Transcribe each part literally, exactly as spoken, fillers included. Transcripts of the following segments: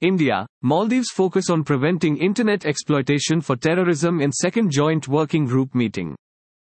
India, Maldives focus on preventing internet exploitation for terrorism in second Joint Working Group meeting.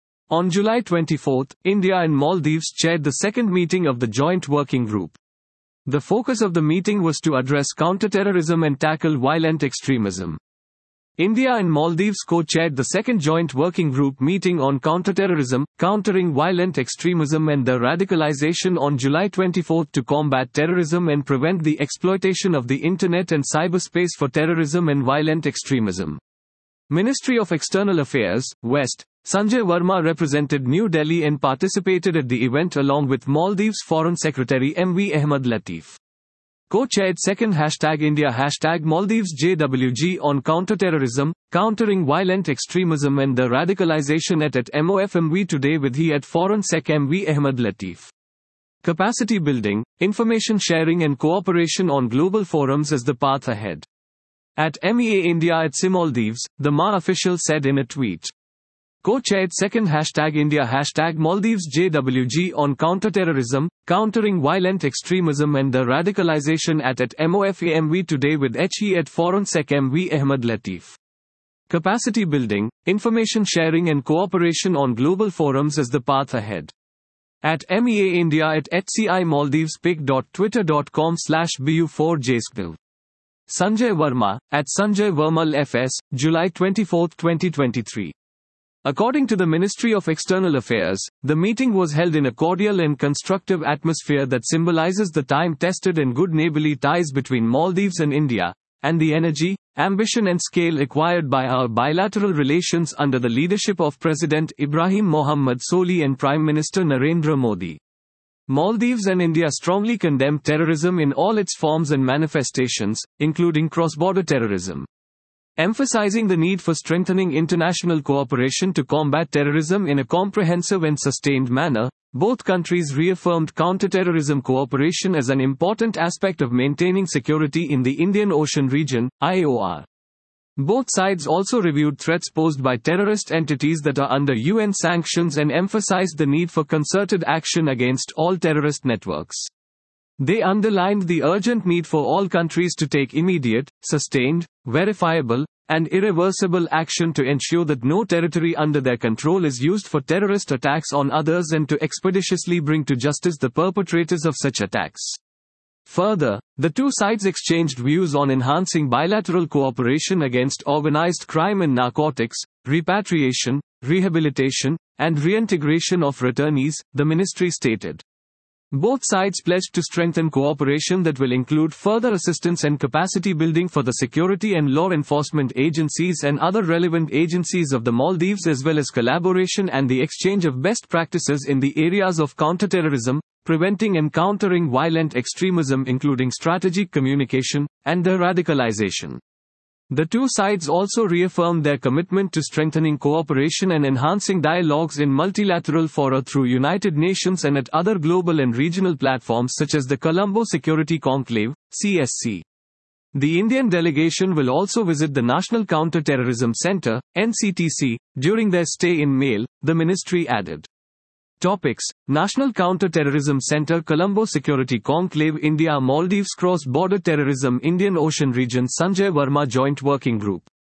On July twenty-fourth, India and Maldives chaired the second meeting of the Joint Working Group. The focus of the meeting was to address counterterrorism and tackle violent extremism. India and Maldives co-chaired the second Joint Working Group meeting on counterterrorism, countering violent extremism and the radicalization on July twenty-fourth to combat terrorism and prevent the exploitation of the internet and cyberspace for terrorism and violent extremism. Ministry of External Affairs, West, Sanjay Verma represented New Delhi and participated at the event along with Maldives Foreign Secretary M V Ahmed Latif. Co-chaired second hashtag India hashtag Maldives J W G on counterterrorism, countering violent extremism and the radicalization at at M O F M V today with he at Foreign Sec M V Ahmed Latif. Capacity building, information sharing and cooperation on global forums is the path ahead. At M E A India at C I Maldives, the M A official said in a tweet. Co-chaired second hashtag India hashtag Maldives J W G on counterterrorism, countering violent extremism and the radicalization at at M O F A M V today with he at Foreign Sec M V Ahmed Latif. Capacity building, information sharing and cooperation on global forums is the path ahead. At M E A India at H C I Maldives pic dot twitter dot com slash B U four J S P I L. Sanjay Verma, at Sanjay Vermal F S, July twenty-fourth twenty twenty-three. According to the Ministry of External Affairs, the meeting was held in a cordial and constructive atmosphere that symbolizes the time-tested and good neighborly ties between Maldives and India, and the energy, ambition and scale acquired by our bilateral relations under the leadership of President Ibrahim Mohammed Soli and Prime Minister Narendra Modi. Maldives and India strongly condemn terrorism in all its forms and manifestations, including cross-border terrorism. Emphasizing the need for strengthening international cooperation to combat terrorism in a comprehensive and sustained manner, both countries reaffirmed counterterrorism cooperation as an important aspect of maintaining security in the Indian Ocean region, I O R. Both sides also reviewed threats posed by terrorist entities that are under U N sanctions and emphasized the need for concerted action against all terrorist networks. They underlined the urgent need for all countries to take immediate, sustained, verifiable, and irreversible action to ensure that no territory under their control is used for terrorist attacks on others and to expeditiously bring to justice the perpetrators of such attacks. Further, the two sides exchanged views on enhancing bilateral cooperation against organized crime and narcotics, repatriation, rehabilitation, and reintegration of returnees, the ministry stated. Both sides pledged to strengthen cooperation that will include further assistance and capacity building for the security and law enforcement agencies and other relevant agencies of the Maldives, as well as collaboration and the exchange of best practices in the areas of counterterrorism, preventing and countering violent extremism including strategic communication, and de-radicalization. The two sides also reaffirmed their commitment to strengthening cooperation and enhancing dialogues in multilateral fora through United Nations and at other global and regional platforms such as the Colombo Security Conclave, C S C. The Indian delegation will also visit the National Counter-Terrorism Center, N C T C, during their stay in Male, the ministry added. Topics: National Counter-Terrorism Center, Colombo Security Conclave, India Maldives Cross-Border Terrorism, Indian Ocean Region, Sanjay Verma Joint Working Group.